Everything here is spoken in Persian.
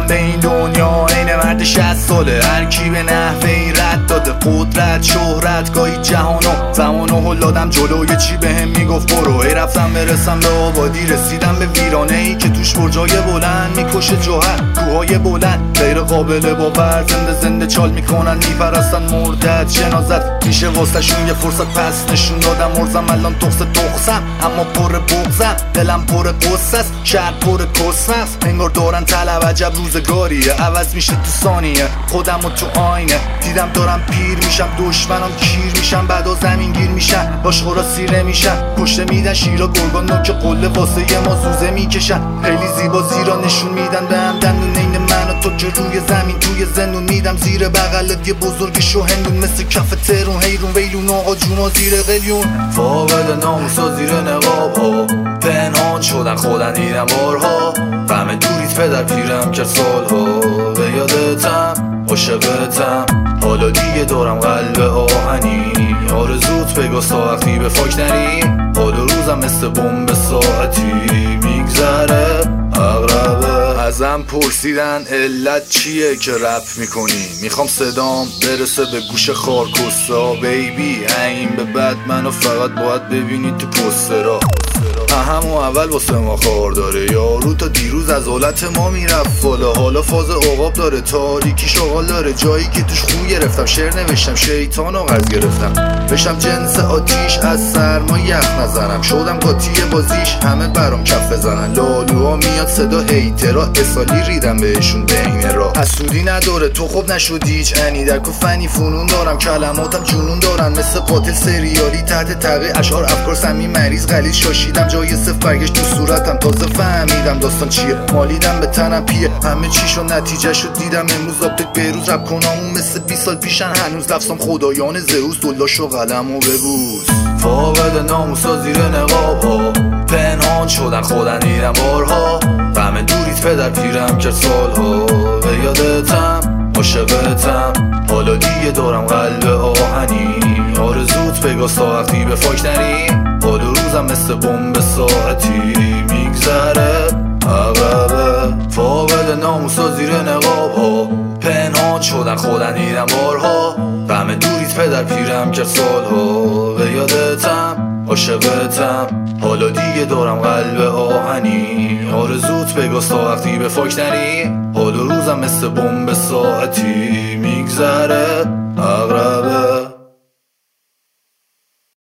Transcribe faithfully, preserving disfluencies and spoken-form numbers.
به این دنیا این مرد شصت ساله، هر کی به نحوی رد داده قدرت شهرت گاهی جهانو زمانو هل دادم جلو، یه چی بهم میگفت برو. ای رفتم برسم به آبادی، رسیدم به ویرانه ای که توش برجای بلند میکشه جوهر، کوههای بلند غیر قابل باور، زنده زنده چال میکنن میپرستن مردد جنازت میشه واسه شون یه فرصت پس نشون دادم. مرزم الان تخص تخصم اما پر بغزم، دلم پر قصه است شهر پر کسم است، انگار دارن طلب عجب روزگاریه عوض میشه تو ثانیه، خودم و تو آینه دیدم دارم پیر میشم، دشمنم کیر میشم بعدا زمین گیر میشن، باشخورا سیره میشن کشته میدن شیرا گرگان نوک قله واسه یه ما زوزه میکشن، خیلی زیبا زیرا نشون میدن به هم دندون این من و تو که روی زمین توی زندون، میدم زیر بغلت یه بزرگ شو هندون مثل کف ترون حیرون ویلون آقا جونا زیر قلیون، فاقد ناموسا زیر نقاب ها پنهان شدن خودن دیدم بارها، غم دوریت پدر پیرم کرد سالها، به یادتم عاشقتم حالا دیگه دارم قلب آهنی، آرزوت بگاست تا وقتی به فاک نری، حال و روزم مثل بمب ساعتی میگذره اغربه. ازم پرسیدن علت چیه که رپ میکنی، میخوام صدام برسه به گوش خارکستا، بیبی این به بعد منو فقط باید ببینی تو پوسترها، همو اول واسه ما خار داره، یارو تا دیروز از حالت ما میرفت بالا، حالا فاز عقاب داره تاریکی شغال داره، جایی که توش خو گرفتم شعر نوشتم شیطان و قرض گرفتم، بشم جنس آتیش از سرما یخ نزنم، شدم قاطی بازیش همه برام کف بزنن، لالوها میاد صدا هیترا اسالی ریدم بهشون بین را، حسودی نداره تو خوب نشدی هیچ انی در فنی فنون دارم، کلماتم جنون دارن مثل قاتل سریالی، تحت تقی اشعار افکار سمی مریض غلیظ شاشیدم جای صف برگشت تو صورتم، تازه فهمیدم داستان چیه، مالیدم به تنم پیه همه چیشو نتیجه شد دیدم امروز آپدیت بروز، رب کنامون مثل بیست سال پیشن هنوز لفظم خدایان زئوس، دلاشو قلم و ببوس، فاقد ناموسا زیر نقاب ها پنهان شدن خودن دیدم بارها، غم دوریت پدر پیرم کرد سالها، به یادتم عاشقتم حالا دیگه دارم قلب آهنی، آرزوت بگاست تا وقتی به فاک نری، حال و روزم مثل بمب ساعتی میگذره عقبه، فاقد ناموسا زیر نقاب ها پنهان شدن خودن دیدم بارها، غم دوریت پدر پیرم کرد سالها، به یادتم عاشقتم حالا دیگه دارم قلب آهنی، آرزوت بگاست تا وقتی به فاک نری، حال و روزم مثل بمب ساعتی میگذره